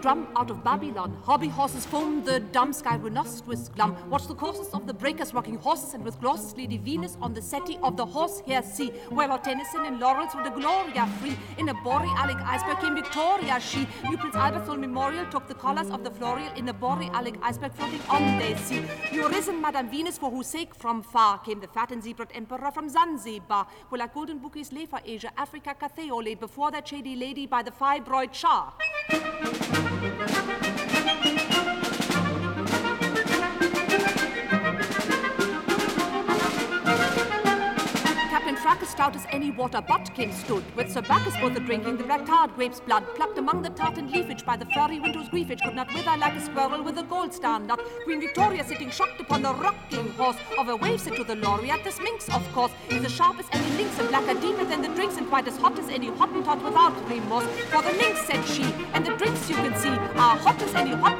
drum out of Babylon. Hobby horses foam the dumb sky rhinoceros glum. Watch the courses of the breakers rocking horses, and with glosses Lady Venus on the settee of the horsehair sea. Where about Tennyson and laurels with the Gloria free. In a borealic iceberg came Victoria, she. New Prince Albert's old memorial took the colours of the Florial in a borealic iceberg floating on the sea. You risen Madame Venus, for whose sake from far came the fat and zebra emperor from Zanzibar, where like golden bouquets lay for Asia, Africa, Catheo laid before that shady lady by the fibroid Shah. Fracas stout as any water buttkin stood, with Sir Bacchus both a drinking the black tarred grape's blood, plucked among the tartan leafage by the furry window's griefage, could not wither like a squirrel with a gold star nut. Queen Victoria sitting shocked upon the rocking horse of a wave said to the laureate, the Minx, of course, is as sharp as any lynx and blacker deeper than the drinks and quite as hot as any Hottentot without remorse. For the Minx, said she, and the drinks you can see are hot as any hot